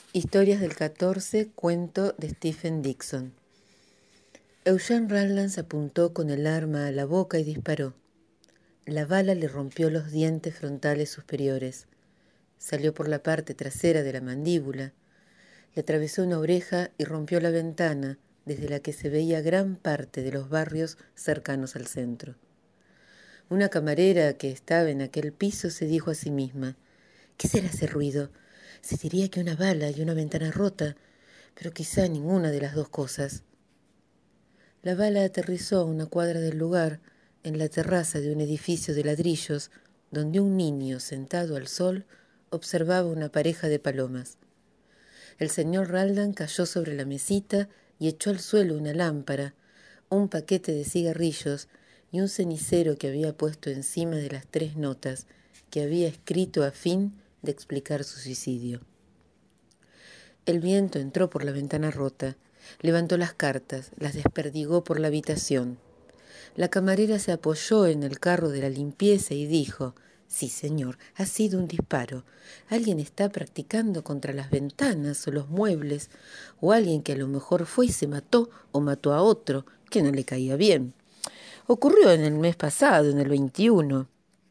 Historias del 14, cuento de Stephen Dixon. Eugene Randlands apuntó con el arma a la boca y disparó. La bala le rompió los dientes frontales superiores. Salió por la parte trasera de la mandíbula. Le atravesó una oreja y rompió la ventana desde la que se veía gran parte de los barrios cercanos al centro. Una camarera que estaba en aquel piso se dijo a sí misma: ¿qué será ese ruido? Se diría que una bala y una ventana rota, pero quizá ninguna de las dos cosas. La bala aterrizó a una cuadra del lugar, en la terraza de un edificio de ladrillos, donde un niño sentado al sol observaba una pareja de palomas. El señor Raldan cayó sobre la mesita y echó al suelo una lámpara, un paquete de cigarrillos y un cenicero que había puesto encima de las 3 notas que había escrito a fin de explicar su suicidio. El viento entró por la ventana rota, levantó las cartas, las desperdigó por la habitación. La camarera se apoyó en el carro de la limpieza y dijo: «Sí, señor, ha sido un disparo. Alguien está practicando contra las ventanas o los muebles, o alguien que a lo mejor fue y se mató o mató a otro, que no le caía bien. Ocurrió en el mes pasado, en el 21,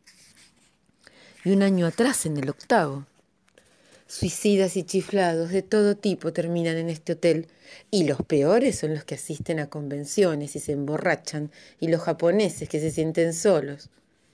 y un año atrás, en el 8. Suicidas y chiflados de todo tipo terminan en este hotel, y los peores son los que asisten a convenciones y se emborrachan, y los japoneses que se sienten solos».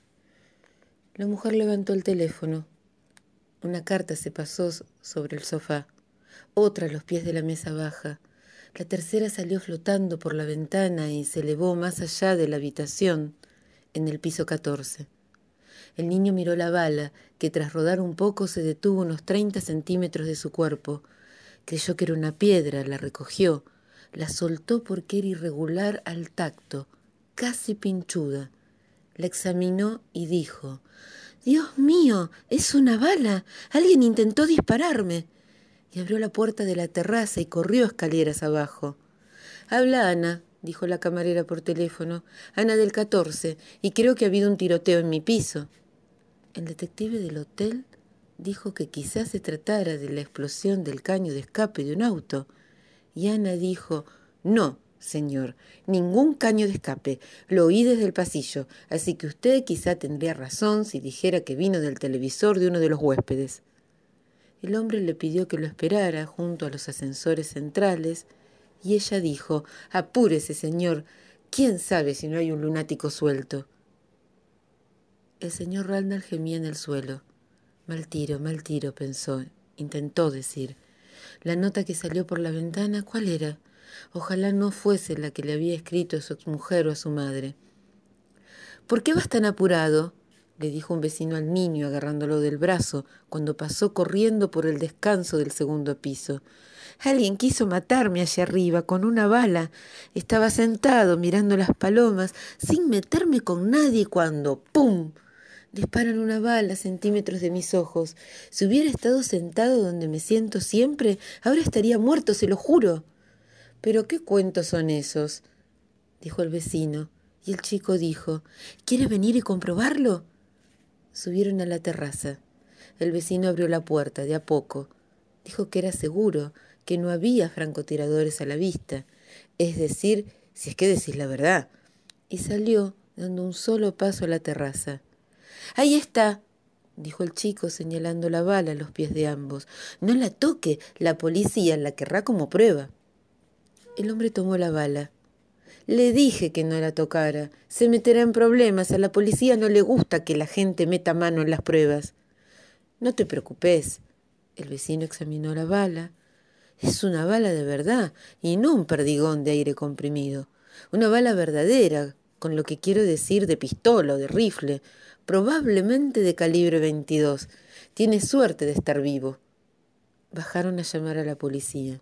La mujer levantó el teléfono. Una carta se pasó sobre el sofá, otra a los pies de la mesa baja. La tercera salió flotando por la ventana y se elevó más allá de la habitación, en el piso 14. El niño miró la bala, que tras rodar un poco se detuvo unos 30 centímetros de su cuerpo. Creyó que era una piedra, la recogió, la soltó porque era irregular al tacto, casi pinchuda. La examinó y dijo: «Dios mío, es una bala. Alguien intentó dispararme». Y abrió la puerta de la terraza y corrió escaleras abajo. «Habla Ana», dijo la camarera por teléfono. «Ana del 14, y creo que ha habido un tiroteo en mi piso». El detective del hotel dijo que quizás se tratara de la explosión del caño de escape de un auto. Y Ana dijo: «No, señor, ningún caño de escape. Lo oí desde el pasillo, así que usted quizá tendría razón si dijera que vino del televisor de uno de los huéspedes». El hombre le pidió que lo esperara junto a los ascensores centrales y ella dijo: «Apúrese, señor. ¿Quién sabe si no hay un lunático suelto?» El señor Randall gemía en el suelo. Mal tiro, pensó. Intentó decir. La nota que salió por la ventana, ¿cuál era? Ojalá no fuese la que le había escrito a su exmujer o a su madre. «¿Por qué vas tan apurado?», le dijo un vecino al niño agarrándolo del brazo cuando pasó corriendo por el descanso del 2.º piso. «Alguien quiso matarme allá arriba con una bala. Estaba sentado mirando las palomas sin meterme con nadie cuando ¡pum!, disparan una bala a centímetros de mis ojos. Si hubiera estado sentado donde me siento siempre, ahora estaría muerto, se lo juro». «¿Pero qué cuentos son esos?», dijo el vecino, y el chico dijo: «¿Quiere venir y comprobarlo?». Subieron a la terraza. El vecino abrió la puerta de a poco. Dijo que era seguro, que no había francotiradores a la vista, es decir, si es que decís la verdad, y salió dando un solo paso a la terraza. «Ahí está», dijo el chico señalando la bala a los pies de ambos. «No la toque, la policía la querrá como prueba». El hombre tomó la bala. «Le dije que no la tocara. Se meterá en problemas. A la policía no le gusta que la gente meta mano en las pruebas». «No te preocupes». El vecino examinó la bala. «Es una bala de verdad y no un perdigón de aire comprimido. Una bala verdadera, con lo que quiero decir de pistola o de rifle, probablemente de calibre 22. Tiene suerte de estar vivo». Bajaron a llamar a la policía.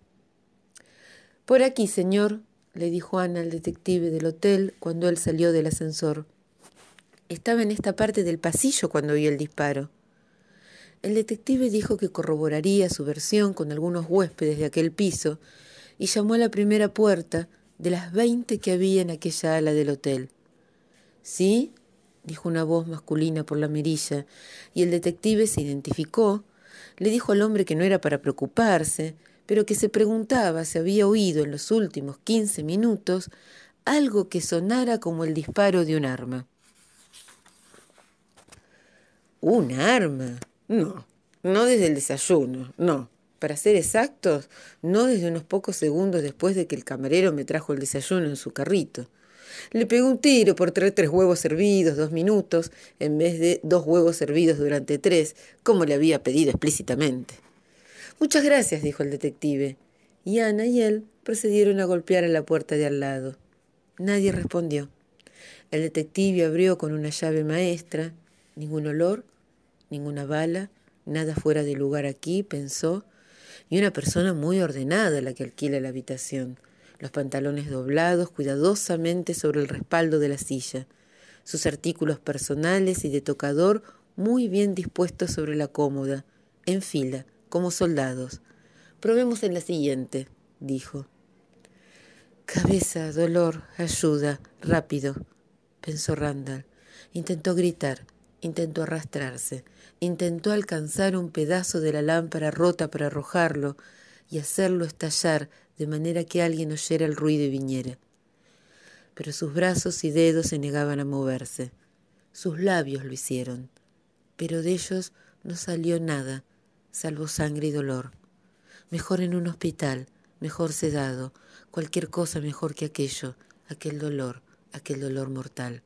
«Por aquí, señor», le dijo Ana al detective del hotel cuando él salió del ascensor. «Estaba en esta parte del pasillo cuando vio el disparo». El detective dijo que corroboraría su versión con algunos huéspedes de aquel piso y llamó a la primera puerta de las 20 que había en aquella ala del hotel. «¿Sí?», dijo una voz masculina por la mirilla, y el detective se identificó. Le dijo al hombre que no era para preocuparse, pero que se preguntaba si había oído en los últimos 15 minutos algo que sonara como el disparo de un arma. ¿Un arma? No, no desde el desayuno, no. Para ser exactos, no desde unos pocos segundos después de que el camarero me trajo el desayuno en su carrito. Le pegó un tiro por traer 3 huevos servidos, 2 minutos, en vez de 2 huevos servidos durante 3, como le había pedido explícitamente. Muchas gracias, dijo el detective, y Ana y él procedieron a golpear a la puerta de al lado. Nadie respondió. El detective abrió con una llave maestra. Ningún olor, ninguna bala, nada fuera de lugar aquí, pensó, y una persona muy ordenada la que alquila la habitación. Los pantalones doblados cuidadosamente sobre el respaldo de la silla, sus artículos personales y de tocador muy bien dispuestos sobre la cómoda, en fila, como soldados. Probemos en la siguiente, dijo. Cabeza, dolor, ayuda, rápido, pensó Randall. Intentó gritar, intentó arrastrarse, intentó alcanzar un pedazo de la lámpara rota para arrojarlo y hacerlo estallar de manera que alguien oyera el ruido y viniera. Pero sus brazos y dedos se negaban a moverse. Sus labios lo hicieron, pero de ellos no salió nada, salvo sangre y dolor. Mejor en un hospital, mejor sedado, cualquier cosa mejor que aquello, aquel dolor mortal.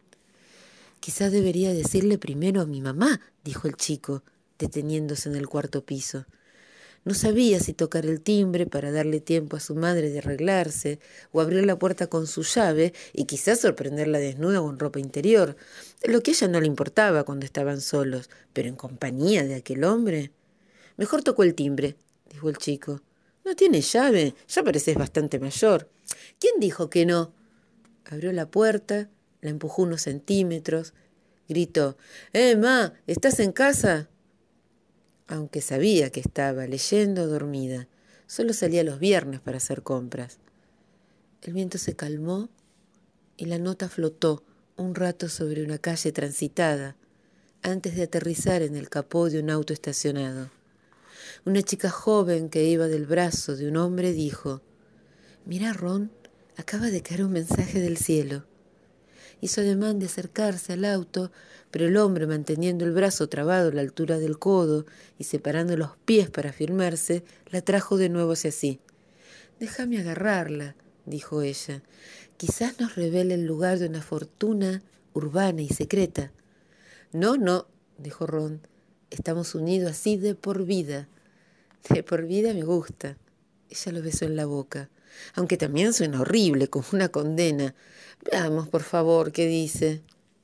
Quizá debería decirle primero a mi mamá, dijo el chico, deteniéndose en el cuarto piso. No sabía si tocar el timbre para darle tiempo a su madre de arreglarse, o abrir la puerta con su llave y quizás sorprenderla desnuda o en ropa interior, lo que a ella no le importaba cuando estaban solos, pero en compañía de aquel hombre. Mejor tocó el timbre, dijo el chico. No tiene llave, ya pareces bastante mayor. ¿Quién dijo que no? Abrió la puerta, la empujó unos centímetros, gritó, ma, ¿estás en casa? Aunque sabía que estaba leyendo o dormida, solo salía los viernes para hacer compras. El viento se calmó y la nota flotó un rato sobre una calle transitada antes de aterrizar en el capó de un auto estacionado. Una chica joven que iba del brazo de un hombre dijo, «Mira, Ron, acaba de caer un mensaje del cielo». Hizo ademán de acercarse al auto, pero el hombre, manteniendo el brazo trabado a la altura del codo y separando los pies para firmarse, la trajo de nuevo hacia sí. «Déjame agarrarla», dijo ella. «Quizás nos revele el lugar de una fortuna urbana y secreta». «No, no», dijo Ron. «Estamos unidos así de por vida». «De por vida me gusta». Ella lo besó en la boca. «Aunque también suena horrible, como una condena. Veamos, por favor, qué dice».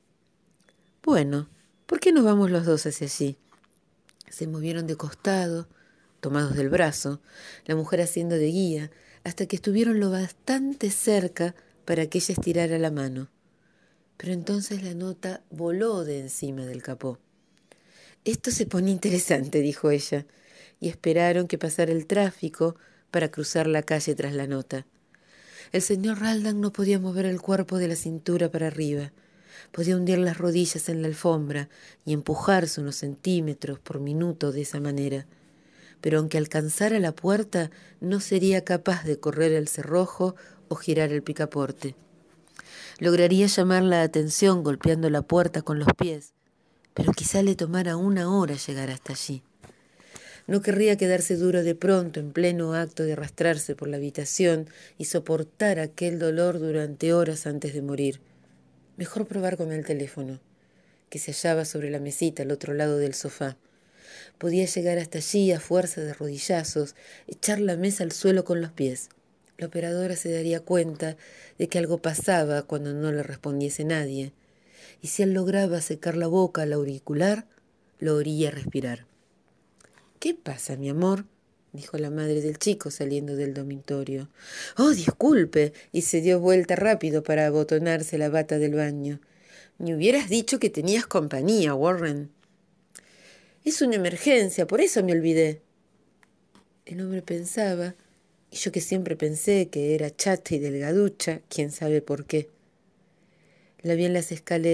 «Bueno, ¿por qué no vamos los dos hacia allí?» Se movieron de costado, tomados del brazo, la mujer haciendo de guía, hasta que estuvieron lo bastante cerca para que ella estirara la mano. Pero entonces la nota voló de encima del capó. «Esto se pone interesante», dijo ella, y esperaron que pasara el tráfico para cruzar la calle tras la nota. El señor Raldan no podía mover el cuerpo de la cintura para arriba. Podía hundir las rodillas en la alfombra y empujarse unos centímetros por minuto de esa manera. Pero aunque alcanzara la puerta, no sería capaz de correr el cerrojo o girar el picaporte. Lograría llamar la atención golpeando la puerta con los pies, pero quizá le tomara 1 hora llegar hasta allí. No querría quedarse duro de pronto en pleno acto de arrastrarse por la habitación y soportar aquel dolor durante horas antes de morir. Mejor probar con el teléfono, que se hallaba sobre la mesita al otro lado del sofá. Podía llegar hasta allí a fuerza de rodillazos, echar la mesa al suelo con los pies. La operadora se daría cuenta de que algo pasaba cuando no le respondiese nadie, y si él lograba secar la boca al auricular, lo oiría respirar. «¿Qué pasa, mi amor?», dijo la madre del chico saliendo del dormitorio. «Oh, disculpe», y se dio vuelta rápido para abotonarse la bata del baño. «Me hubieras dicho que tenías compañía, Warren». «Es una emergencia, por eso me olvidé». El hombre pensaba, y yo que siempre pensé que era chata y delgaducha, quién sabe por qué. La vi en las escaleras,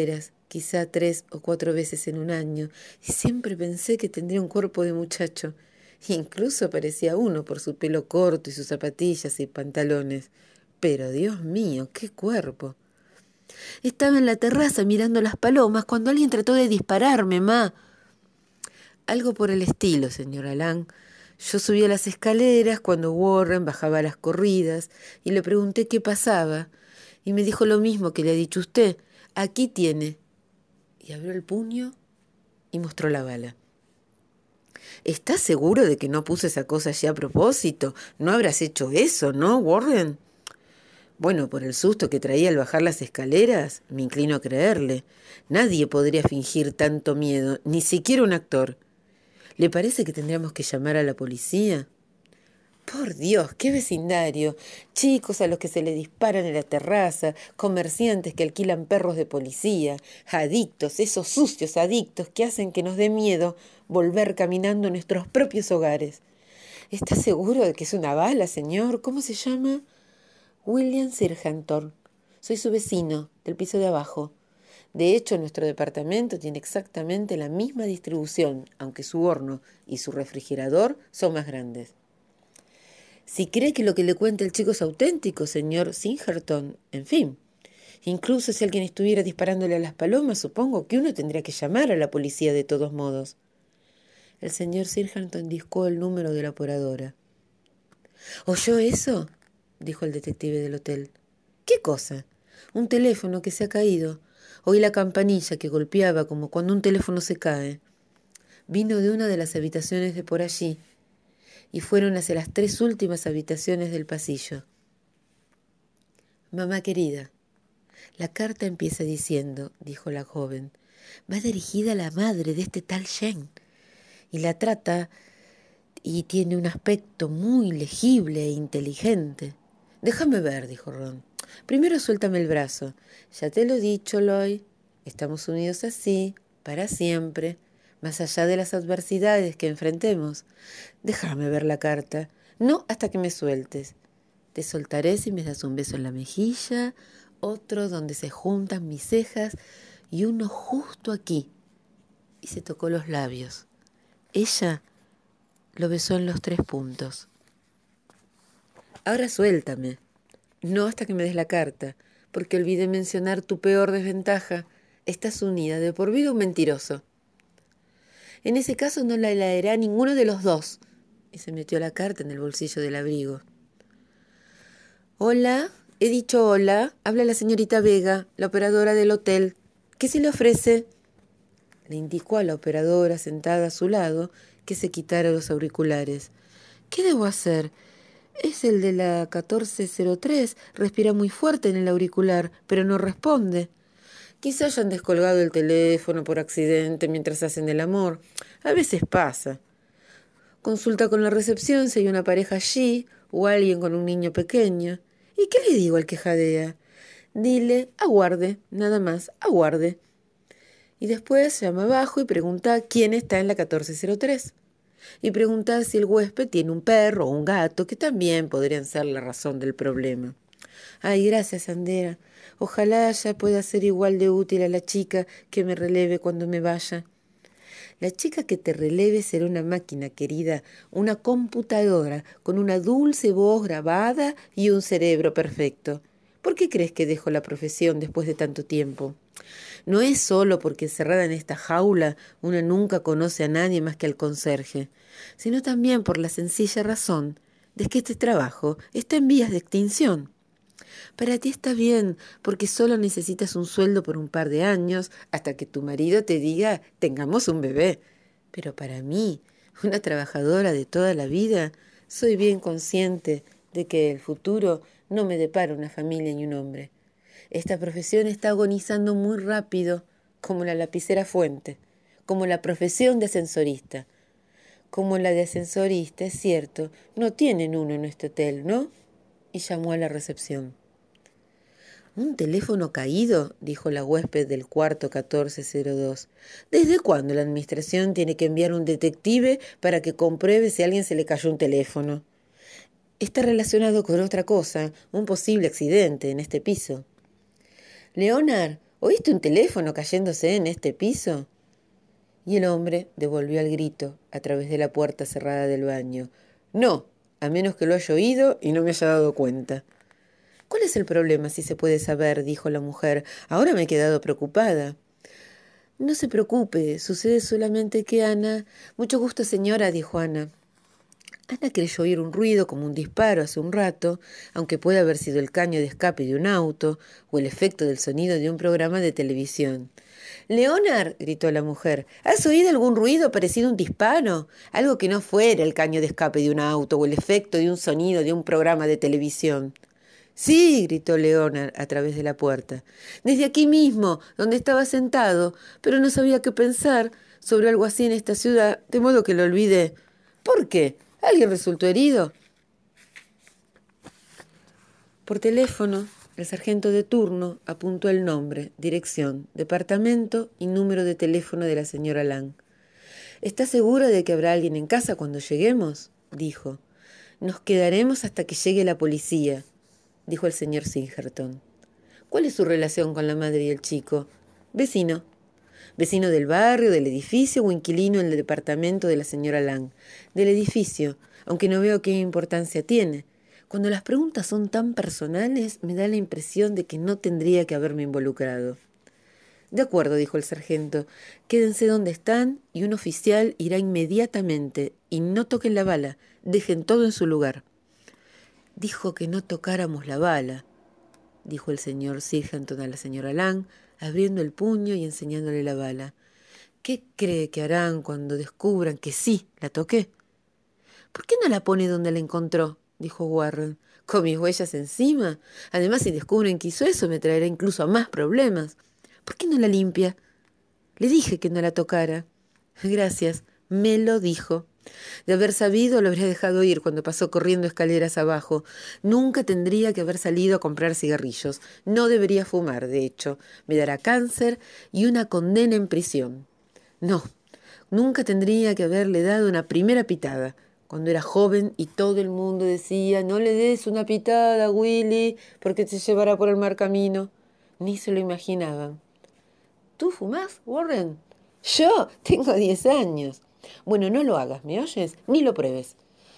quizá 3 o 4 veces en un año, y siempre pensé que tendría un cuerpo de muchacho. Incluso parecía uno por su pelo corto y sus zapatillas y pantalones. Pero Dios mío, qué cuerpo. Estaba en la terraza mirando las palomas cuando alguien trató de dispararme, ma. Algo por el estilo, señor Alan. Yo subí a las escaleras cuando Warren bajaba a las corridas y le pregunté qué pasaba. Y me dijo lo mismo que le ha dicho usted. Aquí tiene. Y abrió el puño y mostró la bala. ¿Estás seguro de que no puse esa cosa allí a propósito? No habrás hecho eso, ¿no, Warren? Bueno, por el susto que traía al bajar las escaleras, me inclino a creerle. Nadie podría fingir tanto miedo, ni siquiera un actor. ¿Le parece que tendríamos que llamar a la policía? Por Dios, qué vecindario. Chicos a los que se les disparan en la terraza, comerciantes que alquilan perros de policía, adictos, esos sucios adictos que hacen que nos dé miedo volver caminando a nuestros propios hogares. ¿Está seguro de que es una bala, señor? ¿Cómo se llama? William Sirhantor. Soy su vecino, del piso de abajo. De hecho, nuestro departamento tiene exactamente la misma distribución, aunque su horno y su refrigerador son más grandes. Si cree que lo que le cuenta el chico es auténtico, señor Singerton, en fin. Incluso si alguien estuviera disparándole a las palomas, supongo que uno tendría que llamar a la policía de todos modos. El señor Singerton discó el número de la operadora. ¿Oyó eso? Dijo el detective del hotel. ¿Qué cosa? Un teléfono que se ha caído. Oí la campanilla que golpeaba como cuando un teléfono se cae. Vino de una de las habitaciones de por allí y fueron hacia las 3 últimas habitaciones del pasillo. Mamá querida, la carta empieza diciendo, dijo la joven, va dirigida a la madre de este tal Jen y la trata y tiene un aspecto muy legible e inteligente. Déjame ver, dijo Ron. Primero suéltame el brazo. Ya te lo he dicho, Loy. Estamos unidos así, para siempre, más allá de las adversidades que enfrentemos. Déjame ver la carta. No hasta que me sueltes. Te soltaré si me das un beso en la mejilla, otro donde se juntan mis cejas y uno justo aquí. Y se tocó los labios. Ella lo besó en los 3 puntos. Ahora suéltame. No hasta que me des la carta, porque olvidé mencionar tu peor desventaja. Estás unida de por vida a un mentiroso. En ese caso no la leerá ninguno de los dos. Y se metió la carta en el bolsillo del abrigo. Hola, he dicho hola. Habla la señorita Vega, la operadora del hotel. ¿Qué se le ofrece? Le indicó a la operadora sentada a su lado que se quitara los auriculares. ¿Qué debo hacer? Es el de la 1403. Respira muy fuerte en el auricular, pero no responde. Quizá hayan descolgado el teléfono por accidente mientras hacen el amor. A veces pasa. Consulta con la recepción si hay una pareja allí o alguien con un niño pequeño. ¿Y qué le digo al que jadea? Dile, aguarde, nada más, aguarde. Y después llama abajo y pregunta quién está en la 1403. Y pregunta si el huésped tiene un perro o un gato, que también podrían ser la razón del problema. Ay, gracias, Sandera. Ojalá ya pueda ser igual de útil a la chica que me releve cuando me vaya. La chica que te releve será una máquina, querida, una computadora con una dulce voz grabada y un cerebro perfecto. ¿Por qué crees que dejo la profesión después de tanto tiempo? No es solo porque encerrada en esta jaula una nunca conoce a nadie más que al conserje, sino también por la sencilla razón de que este trabajo está en vías de extinción. Para ti está bien, porque solo necesitas un sueldo por un par de años hasta que tu marido te diga tengamos un bebé. Pero para mí, una trabajadora de toda la vida, soy bien consciente de que el futuro no me depara una familia ni un hombre. Esta profesión está agonizando muy rápido, como la lapicera Fuente, como la profesión de ascensorista. Como la de ascensorista, es cierto, no tienen uno en este hotel, ¿no? Y llamó a la recepción. ¿Un teléfono caído?, dijo la huésped del cuarto 1402. ¿Desde cuándo la administración tiene que enviar un detective para que compruebe si a alguien se le cayó un teléfono? Está relacionado con otra cosa, un posible accidente en este piso. Leonard, ¿Oíste un teléfono cayéndose en este piso? Y el hombre devolvió el grito a través de la puerta cerrada del baño. No, a menos que lo haya oído y no me haya dado cuenta. ¿Cuál es el problema, si se puede saber?, dijo la mujer. Ahora me he quedado preocupada. No se preocupe, sucede solamente que Ana... Mucho gusto, señora, dijo Ana. Ana creyó oír un ruido como un disparo hace un rato, aunque puede haber sido el caño de escape de un auto o el efecto del sonido de un programa de televisión. —Leonard —gritó la mujer—, ¿has oído algún ruido parecido a un disparo? Algo que no fuera el caño de escape de un auto o el efecto de un sonido de un programa de televisión. —Sí —gritó Leonard a través de la puerta—, desde aquí mismo, donde estaba sentado, pero no sabía qué pensar sobre algo así en esta ciudad, de modo que lo olvidé. —¿Por qué? ¿Alguien resultó herido? Por teléfono, el sargento de turno apuntó el nombre, dirección, departamento y número de teléfono de la señora Lang. —¿Está segura de que habrá alguien en casa cuando lleguemos? —dijo. —Nos quedaremos hasta que llegue la policía —dijo el señor Singerton. —¿Cuál es su relación con la madre y el chico? —Vecino. —¿Vecino del barrio, del edificio o inquilino en el departamento de la señora Lang? —Del edificio, aunque no veo qué importancia tiene. Cuando las preguntas son tan personales, me da la impresión de que no tendría que haberme involucrado. —De acuerdo —dijo el sargento—, quédense donde están y un oficial irá inmediatamente. Y no toquen la bala, dejen todo en su lugar. —Dijo que no tocáramos la bala —dijo el señor Sirgenton a la señora Lang, abriendo el puño y enseñándole la bala. —¿Qué cree que harán cuando descubran que sí la toqué? —¿Por qué no la pone donde la encontró? —dijo Warren—, con mis huellas encima. Además, si descubren que hizo eso, me traerá incluso a más problemas. ¿Por qué no la limpia? Le dije que no la tocara. Gracias, me lo dijo. De haber sabido, lo habría dejado ir cuando pasó corriendo escaleras abajo. Nunca tendría que haber salido a comprar cigarrillos. No debería fumar, de hecho. Me dará cáncer y una condena en prisión. No, nunca tendría que haberle dado una primera pitada. Cuando era joven y todo el mundo decía, no le des una pitada, Willy, porque te llevará por el mal camino. Ni se lo imaginaban. ¿Tú fumás, Warren? Yo tengo 10 años. Bueno, no lo hagas, ¿me oyes? Ni lo pruebes.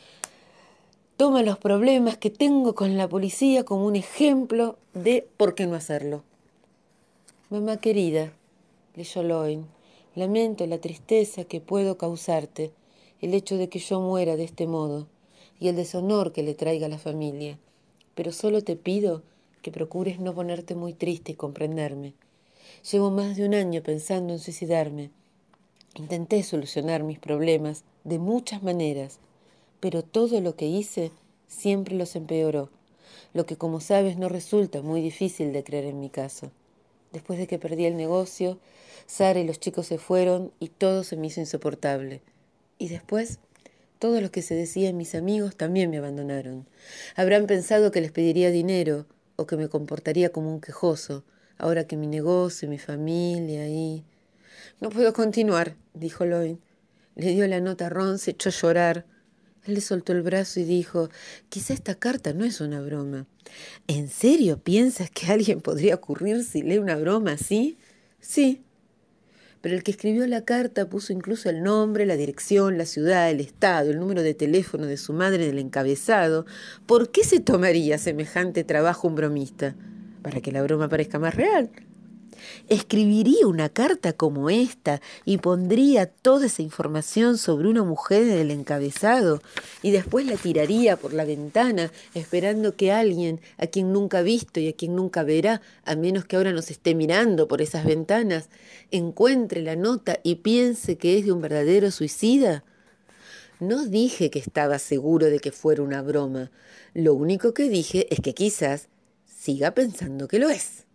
Toma los problemas que tengo con la policía como un ejemplo de por qué no hacerlo. Mamá querida, leyó Loin, lamento la tristeza que puedo causarte, el hecho de que yo muera de este modo y el deshonor que le traiga a la familia. Pero solo te pido que procures no ponerte muy triste y comprenderme. Llevo más de un año pensando en suicidarme. Intenté solucionar mis problemas de muchas maneras, pero todo lo que hice siempre los empeoró, lo que, como sabes, no resulta muy difícil de creer en mi caso. Después de que perdí el negocio, Sara y los chicos se fueron y todo se me hizo insoportable. Y después, todos los que se decían mis amigos también me abandonaron. Habrán pensado que les pediría dinero o que me comportaría como un quejoso, ahora que mi negocio y mi familia y... No puedo continuar, dijo Lloyd. Le dio la nota a Ron, se echó a llorar. Él le soltó el brazo y dijo, quizá esta carta no es una broma. ¿En serio piensas que a alguien podría ocurrir si lee una broma así? Sí. Pero el que escribió la carta puso incluso el nombre, la dirección, la ciudad, el estado, el número de teléfono de su madre en el encabezado. ¿Por qué se tomaría semejante trabajo un bromista? Para que la broma parezca más real. Escribiría una carta como esta y pondría toda esa información sobre una mujer en el encabezado y después la tiraría por la ventana esperando que alguien, a quien nunca ha visto y a quien nunca verá, a menos que ahora nos esté mirando por esas ventanas, encuentre la nota y piense que es de un verdadero suicida. No dije que estaba seguro de que fuera una broma. Lo único que dije es que quizás siga pensando que lo es.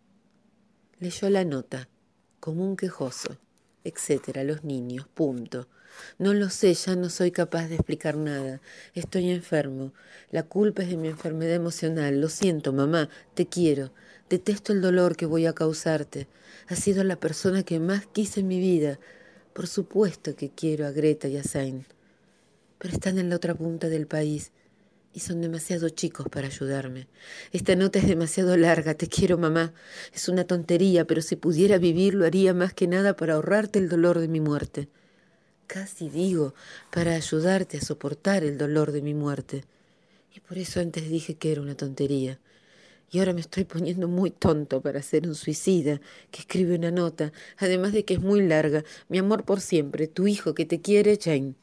Leyó la nota, como un quejoso, etcétera, los niños, punto. No lo sé, ya no soy capaz de explicar nada. Estoy enfermo. La culpa es de mi enfermedad emocional. Lo siento, mamá, te quiero. Detesto el dolor que voy a causarte. Has sido la persona que más quise en mi vida. Por supuesto que quiero a Greta y a Zayn. Pero están en la otra punta del país. y son demasiado chicos para ayudarme. Esta nota es demasiado larga, te quiero, mamá. Es una tontería, pero si pudiera vivir lo haría más que nada para ahorrarte el dolor de mi muerte. Casi digo, para ayudarte a soportar el dolor de mi muerte. Y por eso antes dije que era una tontería. Y ahora me estoy poniendo muy tonto para ser un suicida que escribe una nota, además de que es muy larga. Mi amor por siempre, tu hijo que te quiere, Jane.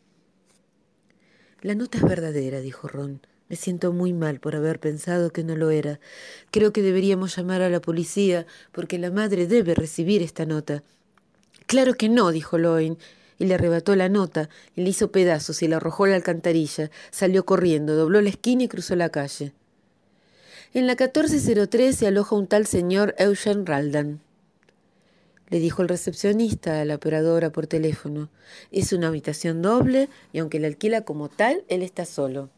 La nota es verdadera, dijo Ron. Me siento muy mal por haber pensado que no lo era. Creo que deberíamos llamar a la policía porque la madre debe recibir esta nota. Claro que no, dijo Loin, y le arrebató la nota, y le hizo pedazos y la arrojó a la alcantarilla. Salió corriendo, dobló la esquina y cruzó la calle. En la 1403 se aloja un tal señor Eugene Raldan, le dijo el recepcionista a la operadora por teléfono. Es una habitación doble y aunque la alquila como tal, él está solo.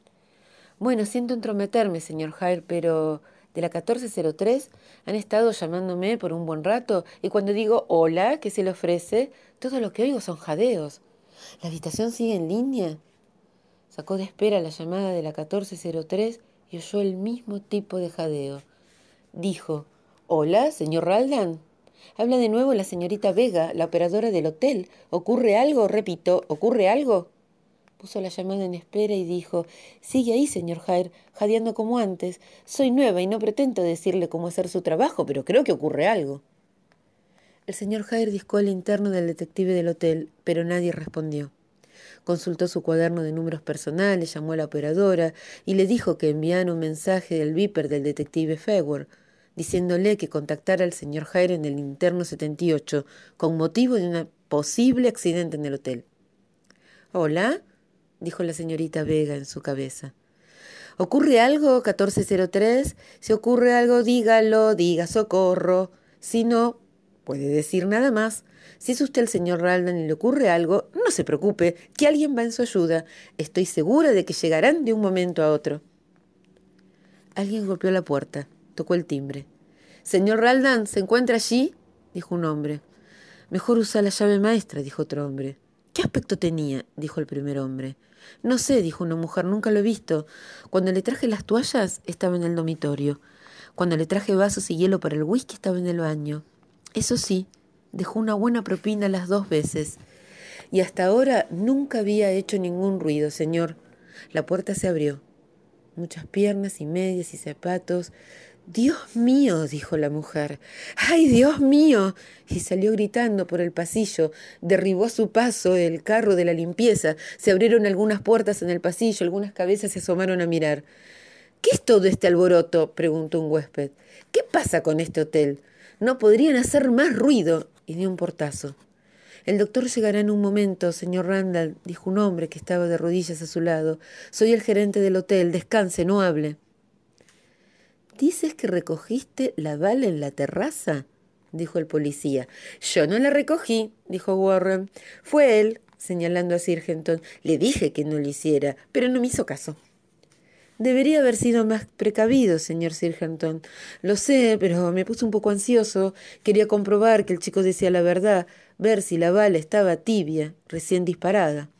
Bueno, siento entrometerme, señor Hire, pero de la 1403 han estado llamándome por un buen rato y cuando digo hola, ¿qué se le ofrece? Todo lo que oigo son jadeos. ¿La habitación sigue en línea? Sacó de espera la llamada de la 1403 y oyó el mismo tipo de jadeo. Dijo, hola, señor Raldan. Habla de nuevo la señorita Vega, la operadora del hotel. ¿Ocurre algo? Repito, ¿ocurre algo? Puso la llamada en espera y dijo, sigue ahí, señor Hire, jadeando como antes. Soy nueva y no pretendo decirle cómo hacer su trabajo, pero creo que ocurre algo. El señor Hire discó el interno del detective del hotel, pero nadie respondió. Consultó su cuaderno de números personales, llamó a la operadora y le dijo que enviara un mensaje del beeper del detective Feward, diciéndole que contactara al señor Hire en el interno 78 con motivo de un posible accidente en el hotel. ¿Hola? Dijo la señorita Vega en su cabeza. ¿Ocurre algo, 1403? Si ocurre algo, dígalo, diga socorro. Si no, puede decir nada más. Si es usted el señor Raldan y le ocurre algo, no se preocupe, que alguien va en su ayuda. Estoy segura de que llegarán de un momento a otro. Alguien golpeó la puerta, tocó el timbre. «Señor Raldan, ¿se encuentra allí?», dijo un hombre. «Mejor usa la llave maestra», dijo otro hombre. «¿Qué aspecto tenía?», dijo el primer hombre. «No sé», dijo una mujer, «nunca lo he visto. Cuando le traje las toallas, estaba en el dormitorio. Cuando le traje vasos y hielo para el whisky, estaba en el baño. Eso sí, dejó una buena propina las 2 veces. Y hasta ahora nunca había hecho ningún ruido, señor». La puerta se abrió. Muchas piernas y medias y zapatos. «Dios mío», dijo la mujer. «¡Ay, Dios mío!», y salió gritando por el pasillo. Derribó a su paso el carro de la limpieza. Se abrieron algunas puertas en el pasillo, algunas cabezas se asomaron a mirar. «¿Qué es todo este alboroto?», preguntó un huésped. «¿Qué pasa con este hotel? No podrían hacer más ruido», y dio un portazo. «El doctor llegará en un momento, señor Randall», dijo un hombre que estaba de rodillas a su lado. «Soy el gerente del hotel. Descanse, no hable». «¿Dices que recogiste la bala en la terraza?», dijo el policía. «Yo no la recogí», dijo Warren. «Fue él», señalando a Sirgenton. «Le dije que no lo hiciera, pero no me hizo caso». «Debería haber sido más precavido, señor Sirgenton. Lo sé, pero me puse un poco ansioso. Quería comprobar que el chico decía la verdad, ver si la bala estaba tibia, recién disparada».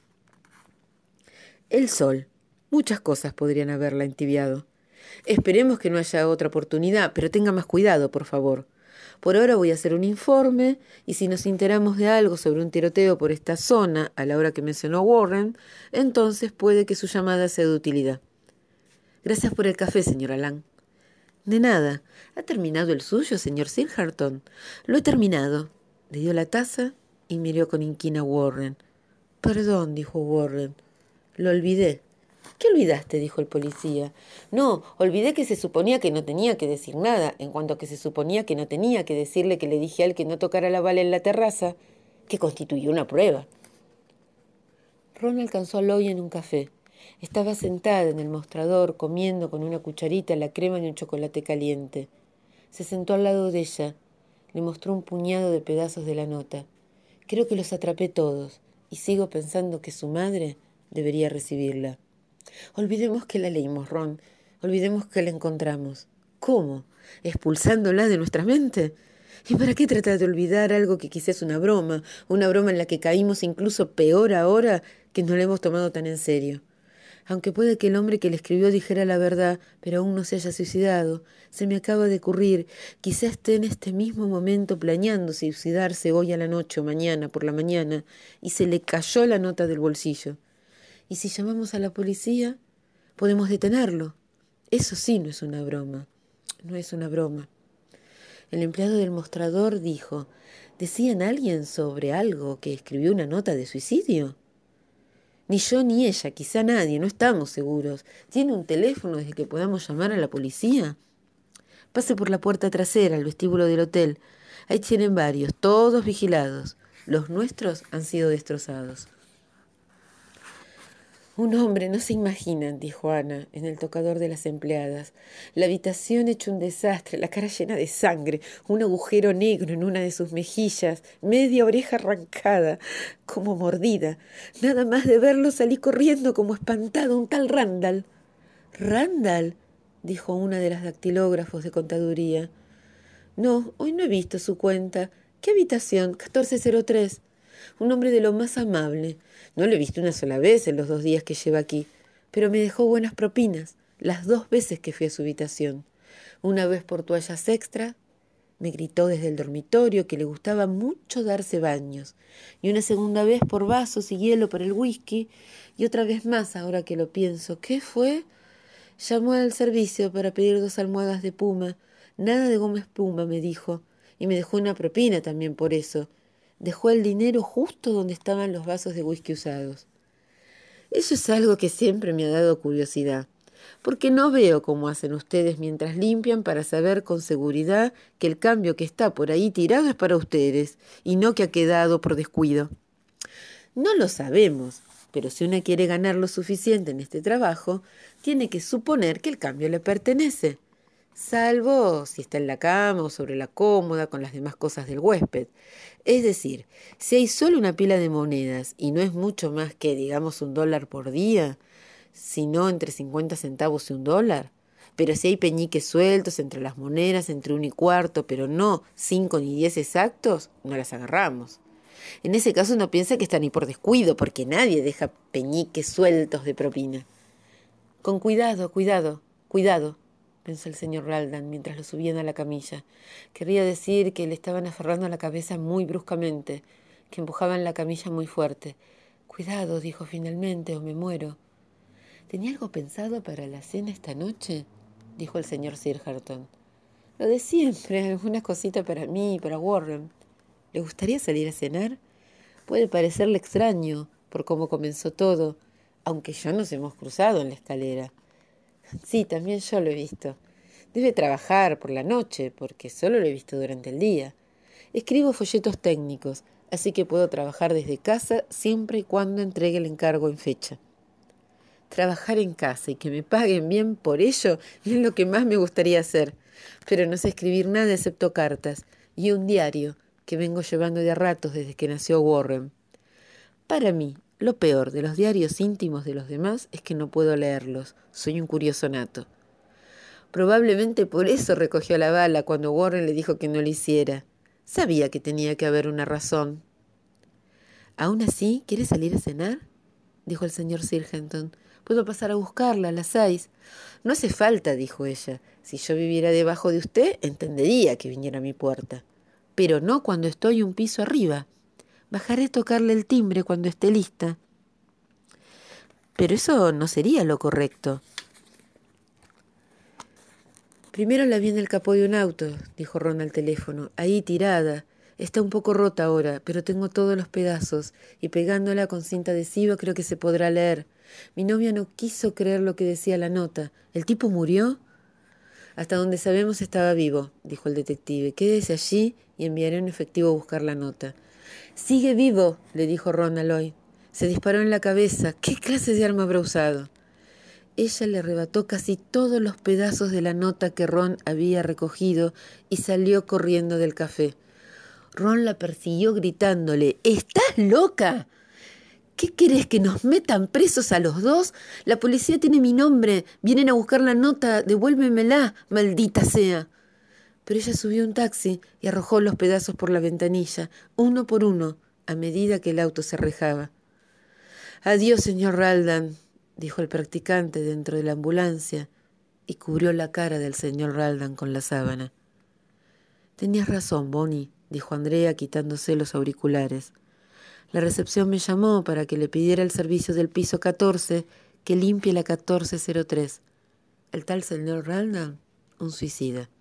El sol. Muchas cosas podrían haberla entibiado. Esperemos que no haya otra oportunidad, pero tenga más cuidado, por favor. Por ahora voy a hacer un informe y si nos enteramos de algo sobre un tiroteo por esta zona a la hora que mencionó Warren, entonces puede que su llamada sea de utilidad. Gracias por el café, señor Alan. De nada. ¿Ha terminado el suyo, señor Silverton? Lo he terminado. Le dio la taza y miró con inquina a Warren. Perdón, dijo Warren. Lo olvidé. ¿Qué olvidaste?, dijo el policía. No, olvidé que se suponía que no tenía que decir nada, en cuanto a que se suponía que no tenía que decirle que le dije a él que no tocara la bala en la terraza, que constituyó una prueba. Ron alcanzó a Loy en un café. Estaba sentada en el mostrador, comiendo con una cucharita la crema de un chocolate caliente. Se sentó al lado de ella. Le mostró un puñado de pedazos de la nota. Creo que los atrapé todos, y sigo pensando que su madre debería recibirla. Olvidemos que la leímos, Ron. Olvidemos que la encontramos. ¿Cómo? ¿Expulsándola de nuestra mente? ¿Y para qué tratar de olvidar algo que quizás es una broma en la que caímos incluso peor ahora que no la hemos tomado tan en serio? Aunque puede que el hombre que le escribió dijera la verdad, pero aún no se haya suicidado. Se me acaba de ocurrir, quizá esté en este mismo momento planeando suicidarse hoy a la noche o mañana por la mañana, y se le cayó la nota del bolsillo. ¿Y si llamamos a la policía? Podemos detenerlo. Eso sí no es una broma. No es una broma. El empleado del mostrador dijo, ¿decían alguien sobre algo que escribió una nota de suicidio? Ni yo ni ella, quizá nadie, no estamos seguros. ¿Tiene un teléfono desde que podamos llamar a la policía? Pase por la puerta trasera, al vestíbulo del hotel. Ahí tienen varios, todos vigilados. Los nuestros han sido destrozados. Un hombre, no se imaginan, dijo Ana, en el tocador de las empleadas. La habitación hecho un desastre, la cara llena de sangre, un agujero negro en una de sus mejillas, media oreja arrancada, como mordida. Nada más de verlo salí corriendo como espantado, un tal Randall. ¿Randall? Dijo una de las dactilógrafos de contaduría. No, hoy no he visto su cuenta. ¿Qué habitación? 1403. Un hombre de lo más amable. No lo he visto una sola vez en los 2 días que lleva aquí, pero me dejó buenas propinas, las 2 veces que fui a su habitación. Una vez por toallas extra, me gritó desde el dormitorio que le gustaba mucho darse baños, y una segunda vez por vasos y hielo para el whisky, y otra vez más ahora que lo pienso. ¿Qué fue? Llamó al servicio para pedir 2 almohadas de puma. Nada de goma espuma, me dijo, y me dejó una propina también por eso. Dejó el dinero justo donde estaban los vasos de whisky usados. Eso es algo que siempre me ha dado curiosidad, porque no veo cómo hacen ustedes mientras limpian para saber con seguridad que el cambio que está por ahí tirado es para ustedes y no que ha quedado por descuido. No lo sabemos, pero si una quiere ganar lo suficiente en este trabajo, tiene que suponer que el cambio le pertenece, salvo si está en la cama o sobre la cómoda con las demás cosas del huésped. Es decir, si hay solo una pila de monedas y no es mucho más que, digamos, $1 por día, sino entre 50 centavos y $1, pero si hay peñiques sueltos entre las monedas, entre 1 y 1/4, pero no 5 ni 10 exactos, no las agarramos. En ese caso uno piensa que está ni por descuido, porque nadie deja peñiques sueltos de propina. Con cuidado, cuidado, cuidado, pensó el señor Raldan mientras lo subían a la camilla. Querría decir que le estaban aferrando a la cabeza muy bruscamente, que empujaban la camilla muy fuerte. Cuidado, dijo finalmente, o me muero. ¿Tenía algo pensado para la cena esta noche? Dijo el señor Sirharton. Lo de siempre, alguna cosita para mí y para Warren. ¿Le gustaría salir a cenar? Puede parecerle extraño por cómo comenzó todo, aunque ya nos hemos cruzado en la escalera. Sí, también yo lo he visto. Debe trabajar por la noche, porque solo lo he visto durante el día. Escribo folletos técnicos, así que puedo trabajar desde casa siempre y cuando entregue el encargo en fecha. Trabajar en casa y que me paguen bien por ello es lo que más me gustaría hacer, pero no sé escribir nada excepto cartas y un diario que vengo llevando de a ratos desde que nació Warren. Para mí, lo peor de los diarios íntimos de los demás es que no puedo leerlos. Soy un curioso nato. Probablemente por eso recogió la bala cuando Warren le dijo que no lo hiciera. Sabía que tenía que haber una razón. ¿Aún así quiere salir a cenar?, dijo el señor Sirhenton. Puedo pasar a buscarla a las 6. No hace falta, dijo ella. Si yo viviera debajo de usted, entendería que viniera a mi puerta. Pero no cuando estoy un piso arriba. Bajaré a tocarle el timbre cuando esté lista. Pero eso no sería lo correcto. Primero la vi en el capó de un auto, dijo Ron al teléfono. Ahí tirada. Está un poco rota ahora, pero tengo todos los pedazos, y pegándola con cinta adhesiva creo que se podrá leer. Mi novia no quiso creer lo que decía la nota. ¿El tipo murió? Hasta donde sabemos estaba vivo, dijo el detective. Quédese allí y enviaré un efectivo a buscar la nota. Sigue vivo, le dijo Ron a Lloyd. Se disparó en la cabeza. ¿Qué clase de arma habrá usado? Ella le arrebató casi todos los pedazos de la nota que Ron había recogido y salió corriendo del café. Ron la persiguió gritándole, ¿estás loca? ¿Qué querés, que nos metan presos a los dos? La policía tiene mi nombre. Vienen a buscar la nota. Devuélvemela, maldita sea. Pero ella subió un taxi y arrojó los pedazos por la ventanilla, uno por uno, a medida que el auto se alejaba. Adiós, señor Raldan, dijo el practicante dentro de la ambulancia y cubrió la cara del señor Raldan con la sábana. Tenías razón, Bonnie, dijo Andrea quitándose los auriculares. La recepción me llamó para que le pidiera el servicio del piso 14 que limpie la 1403. ¿El tal señor Raldan? Un suicida.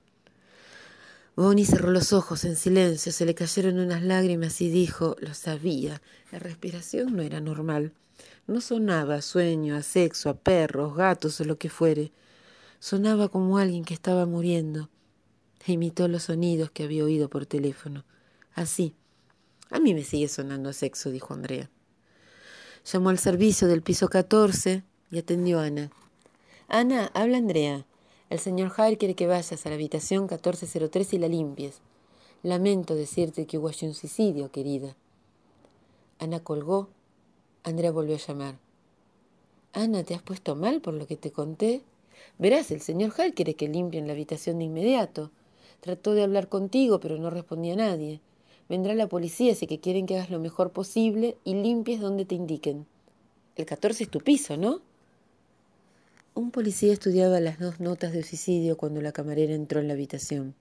Bonnie cerró los ojos en silencio, se le cayeron unas lágrimas y dijo, lo sabía, la respiración no era normal. No sonaba a sueño, a sexo, a perros, gatos o lo que fuere. Sonaba como alguien que estaba muriendo. E imitó los sonidos que había oído por teléfono. Así. A mí me sigue sonando a sexo, dijo Andrea. Llamó al servicio del piso 14 y atendió a Ana. Ana, habla Andrea. El señor Hare quiere que vayas a la habitación 1403 y la limpies. Lamento decirte que hubo allí un suicidio, querida. Ana colgó. Andrea volvió a llamar. Ana, ¿te has puesto mal por lo que te conté? Verás, el señor Hare quiere que limpien la habitación de inmediato. Trató de hablar contigo, pero no respondía a nadie. Vendrá la policía, así que quieren que hagas lo mejor posible y limpies donde te indiquen. El 14 es tu piso, ¿no? Un policía estudiaba las 2 notas de suicidio cuando la camarera entró en la habitación.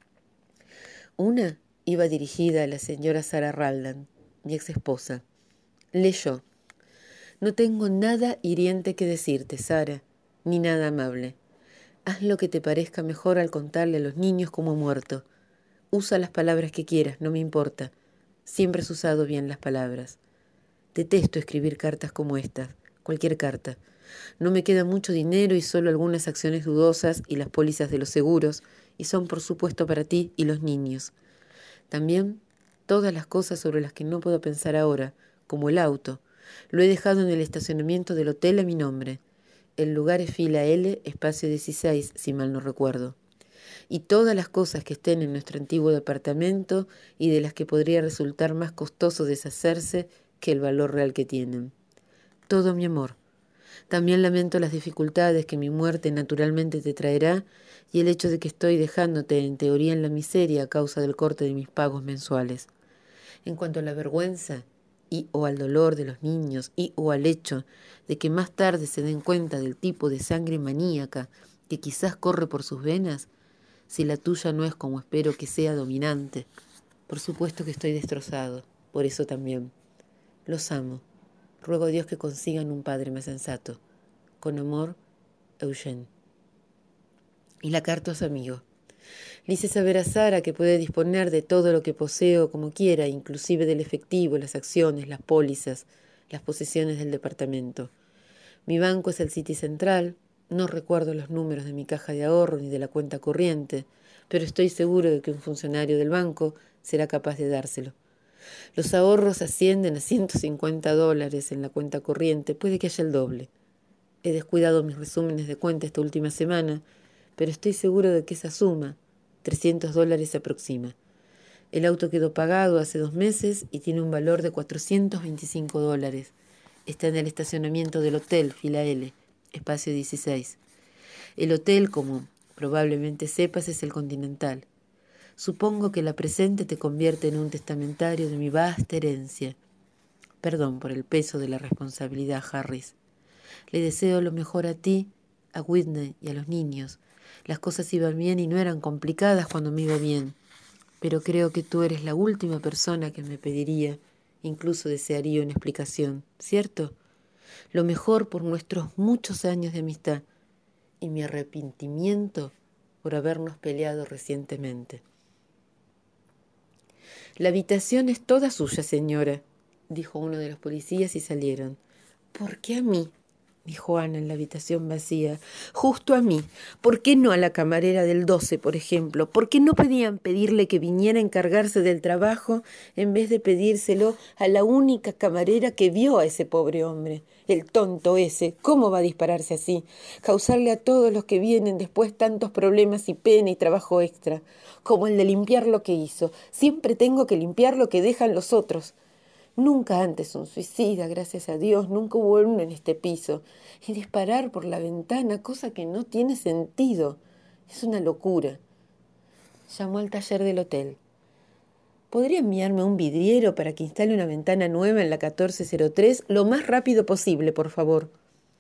Una iba dirigida a la señora Sarah Raldan, mi ex esposa. Leyó. No tengo nada hiriente que decirte, Sara, ni nada amable. Haz lo que te parezca mejor al contarle a los niños cómo ha muerto. Usa las palabras que quieras, no me importa. Siempre has usado bien las palabras. Detesto escribir cartas como estas, cualquier carta. No me queda mucho dinero y solo algunas acciones dudosas y las pólizas de los seguros, y son por supuesto para ti y los niños. También todas las cosas sobre las que no puedo pensar ahora, como el auto. Lo he dejado en el estacionamiento del hotel a mi nombre. El lugar es fila L, espacio 16, si mal no recuerdo. Y todas las cosas que estén en nuestro antiguo departamento y de las que podría resultar más costoso deshacerse que el valor real que tienen. Todo mi amor. También lamento las dificultades que mi muerte naturalmente te traerá y el hecho de que estoy dejándote en teoría en la miseria a causa del corte de mis pagos mensuales. En cuanto a la vergüenza y o al dolor de los niños y o al hecho de que más tarde se den cuenta del tipo de sangre maníaca que quizás corre por sus venas, si la tuya no es como espero que sea dominante, por supuesto que estoy destrozado, por eso también. Los amo. Ruego a Dios que consigan un padre más sensato. Con amor, Eugene. Y la carta a su amigo. Le hice saber a Sara que puede disponer de todo lo que poseo como quiera, inclusive del efectivo, las acciones, las pólizas, las posesiones del departamento. Mi banco es el City Central, no recuerdo los números de mi caja de ahorro ni de la cuenta corriente, pero estoy seguro de que un funcionario del banco será capaz de dárselo. Los ahorros ascienden a $150 en la cuenta corriente, puede que haya el doble. He descuidado mis resúmenes de cuenta esta última semana, pero estoy seguro de que esa suma, $300, se aproxima. El auto quedó pagado hace 2 meses y tiene un valor de $425. Está en el estacionamiento del hotel, fila L, espacio 16. El hotel, como probablemente sepas, es el Continental. Supongo que la presente te convierte en un testamentario de mi vasta herencia. Perdón por el peso de la responsabilidad, Harris. Le deseo lo mejor a ti, a Whitney y a los niños. Las cosas iban bien y no eran complicadas cuando me iba bien. Pero creo que tú eres la última persona que me pediría, incluso desearía una explicación, ¿cierto? Lo mejor por nuestros muchos años de amistad y mi arrepentimiento por habernos peleado recientemente. La habitación es toda suya, señora, dijo uno de los policías y salieron. ¿Por qué a mí? Dijo Ana en la habitación vacía. Justo a mí. ¿Por qué no a la camarera del 12, por ejemplo? ¿Por qué no podían pedirle que viniera a encargarse del trabajo en vez de pedírselo a la única camarera que vio a ese pobre hombre? El tonto ese, ¿cómo va a dispararse así? Causarle a todos los que vienen después tantos problemas y pena y trabajo extra, como el de limpiar lo que hizo. Siempre tengo que limpiar lo que dejan los otros. Nunca antes un suicida, gracias a Dios, nunca hubo uno en este piso. Y disparar por la ventana, cosa que no tiene sentido. Es una locura. Llamó al taller del hotel. ¿Podría enviarme un vidriero para que instale una ventana nueva en la 1403 lo más rápido posible, por favor?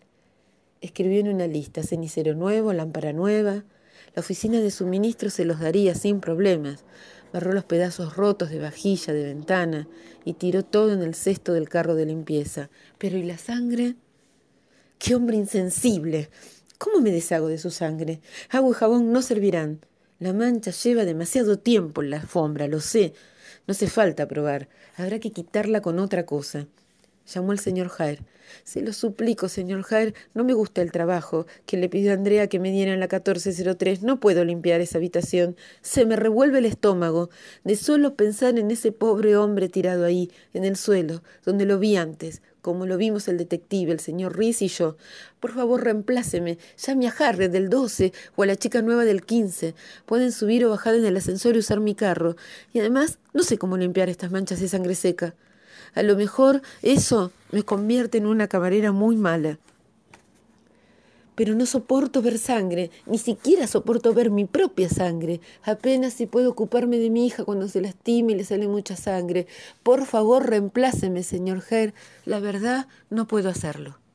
escribió en una lista: cenicero nuevo, lámpara nueva. La oficina de suministro se los daría sin problemas. Barró los pedazos rotos de vajilla, de ventana, y tiró todo en el cesto del carro de limpieza. Pero ¿y la sangre? ¡Qué hombre insensible! ¿Cómo me deshago de su sangre? Agua y jabón no servirán. La mancha lleva demasiado tiempo en la alfombra, lo sé. No hace falta probar. Habrá que quitarla con otra cosa. Llamó el señor Hare. Se lo suplico, señor Hare, no me gusta el trabajo que le pidió a Andrea que me diera en la 1403. No puedo limpiar esa habitación. Se me revuelve el estómago de solo pensar en ese pobre hombre tirado ahí, en el suelo, donde lo vi antes, como lo vimos el detective, el señor Reese y yo. Por favor, reempláceme. Llame a Harriet del 12 o a la chica nueva del 15. Pueden subir o bajar en el ascensor y usar mi carro. Y además, no sé cómo limpiar estas manchas de sangre seca. A lo mejor eso me convierte en una camarera muy mala. Pero no soporto ver sangre, ni siquiera soporto ver mi propia sangre. Apenas si puedo ocuparme de mi hija cuando se lastima y le sale mucha sangre. Por favor, reempláceme, señor Hare. La verdad, no puedo hacerlo.